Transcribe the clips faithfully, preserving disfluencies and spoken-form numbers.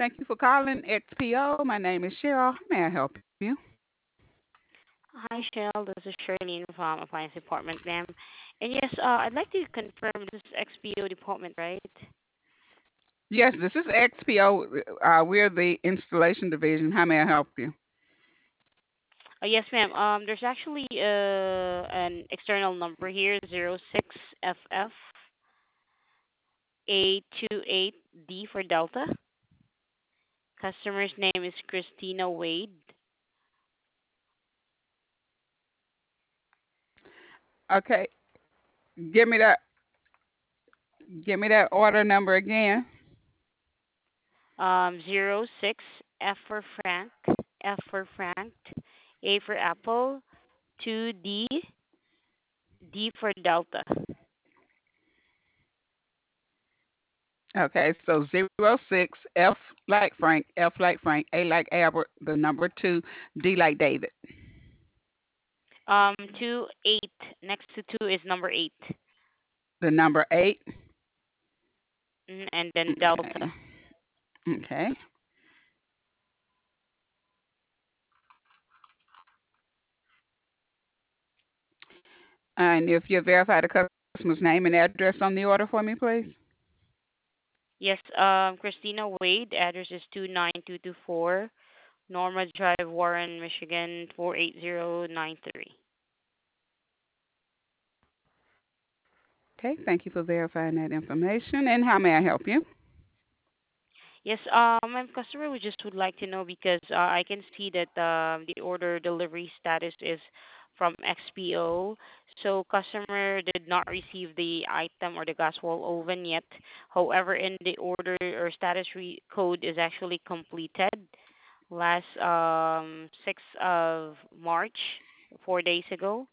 Thank you for calling X P O. My name is Cheryl. How may I help you? Hi, Shell. This is Shirley from Appliance Department, ma'am. And yes, uh, I'd like to confirm this is X P O department, right? Yes, this is X P O. Uh, we're the installation division. How may I help you? Uh, yes, ma'am. Um, there's actually uh, an external number here, zero six F F A two eight D for Delta. Customer's name is Christina Wade. Okay, give me that. Give me that order number again. Um, zero six F for Frank, F for Frank, A for Apple, two D, D for Delta. Okay, so zero six F like Frank, F like Frank, A like Albert, the number two, D like David. Um, two eight next to two is number eight, The number eight. mm, and then Okay. delta. Okay. And if you verify the customer's name and address on the order for me, please. Yes, um, Christina Wade. Address is two nine two two four Norma Drive, Warren, Michigan four eight zero nine three. Okay, thank you for verifying that information. And how may I help you? Yes, um, my customer would just would like to know because uh, I can see that um, the order delivery status is from X P O. So customer did not receive the item or the gas wall oven yet. However, in the order or status re- code is actually completed last um sixth of March, four days ago.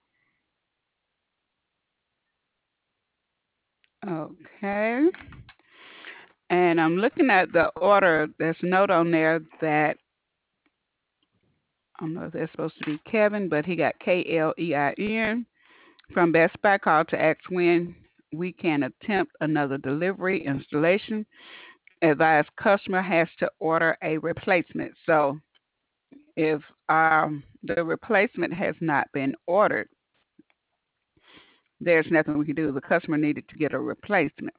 Okay. And I'm looking at the order. There's a note on there that I don't know if that's supposed to be Kevin, but he got K L E I N from Best Buy called to ask when we can attempt another delivery installation. Advised customer has to order a replacement. So if um, the replacement has not been ordered, there's nothing we can do. The customer needed to get a replacement.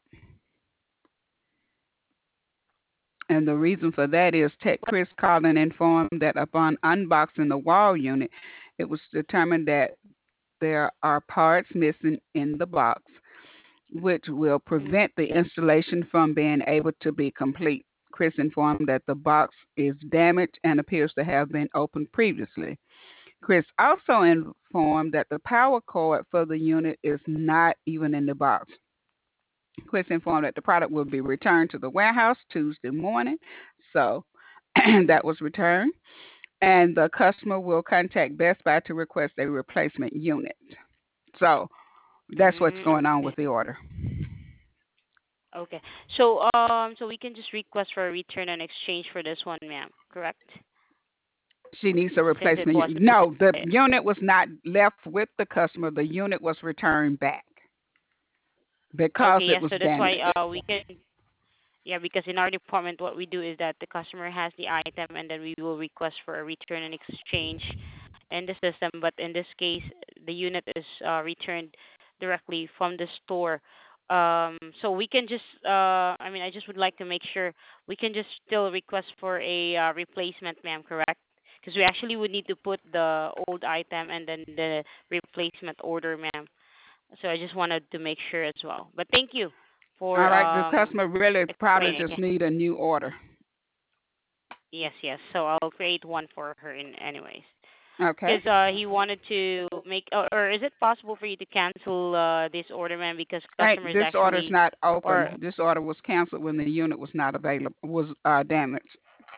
And the reason for that is Tech What? Chris called and informed that upon unboxing the wall unit, it was determined that there are parts missing in the box, which will Mm, prevent the installation from being able to be complete. Chris informed that the box is damaged and appears to have been opened previously. Chris also informed that the power cord for the unit is not even in the box. Chris informed that the product will be returned to the warehouse Tuesday morning. So that was returned. And the customer will contact Best Buy to request a replacement unit. So that's what's mm, going on okay. with the order. Okay. So um, so we can just request for a return and exchange for this one, ma'am. Correct? She needs a Since it replacement unit. wasn't. No, the Uh, unit was not left with the customer. The unit was returned back because okay. it Yes. was So that's why damaged. uh we can. Yeah, because in our department, what we do is that the customer has the item, and then we will request for a return and exchange in the system. But in this case, the unit is uh, returned directly from the store. Um, so we can just, uh, I mean, I just would like to make sure we can just still request for a uh, replacement, ma'am, correct? Because we actually would need to put the old item and then the replacement order, ma'am. So I just wanted to make sure as well. But thank you All for right, the um, customer really probably explaining. just need a new order. Yes, yes. So I'll create one for her in anyways. Okay. Because uh, he wanted to make, or, or is it possible for you to cancel uh, this order, man? Because Ain't customers this order's actually, not or open. This order was canceled when the unit was not available. Was uh, damaged.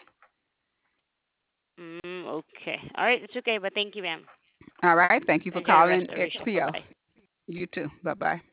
mm, okay, all right, it's okay. But thank you, ma'am. All right. Thank you for Enjoy the rest calling of your show. Bye X P O. bye. You too. Bye bye.